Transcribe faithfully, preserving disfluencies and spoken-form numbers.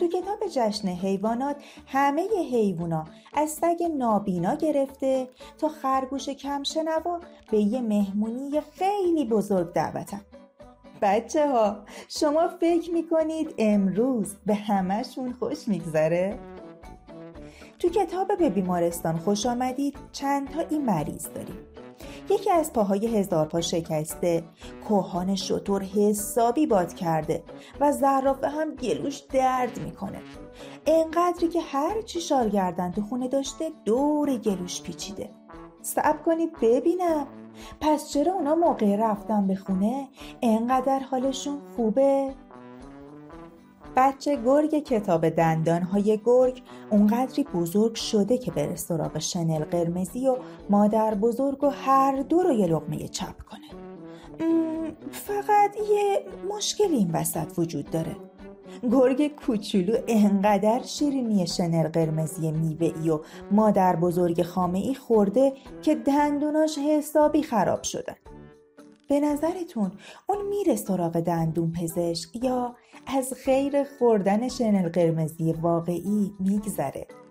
تو کتاب جشن حیوانات همه حیوونا از سگ نابینا گرفته تا خرگوش کم شنوا به یه مهمونی خیلی بزرگ دعوتن. بچه ها شما فکر میکنید امروز به همه‌شون خوش میگذره؟ تو کتاب به بیمارستان خوش آمدید چند تا این مریض داریم. یکی از پاهای هزار پا شکسته، کهان شتر حسابی باد کرده و زرافه هم گلوش درد میکنه، اینقدری که هر چی شالگردن تو خونه داشته دور گلوش پیچیده. صبر کنید ببینم، پس چرا اونا موقع رفتن به خونه اینقدر حالشون خوبه؟ بچه گرگ کتاب دندانهای گرگ اونقدری بزرگ شده که بره سراغ شنل قرمزی و مادر بزرگ و هر دو رو یه لقمه چپ کنه. فقط یه مشکل این وسط وجود داره. گرگ کوچولو انقدر شیرینی شنل قرمزی میوه‌ای و مادر بزرگ خامه‌ای خورده که دندوناش حسابی خراب شدن. به نظرتون اون میره سراغ دندون پزشک یا از خیر خوردن شنل قرمزی واقعی میگذره؟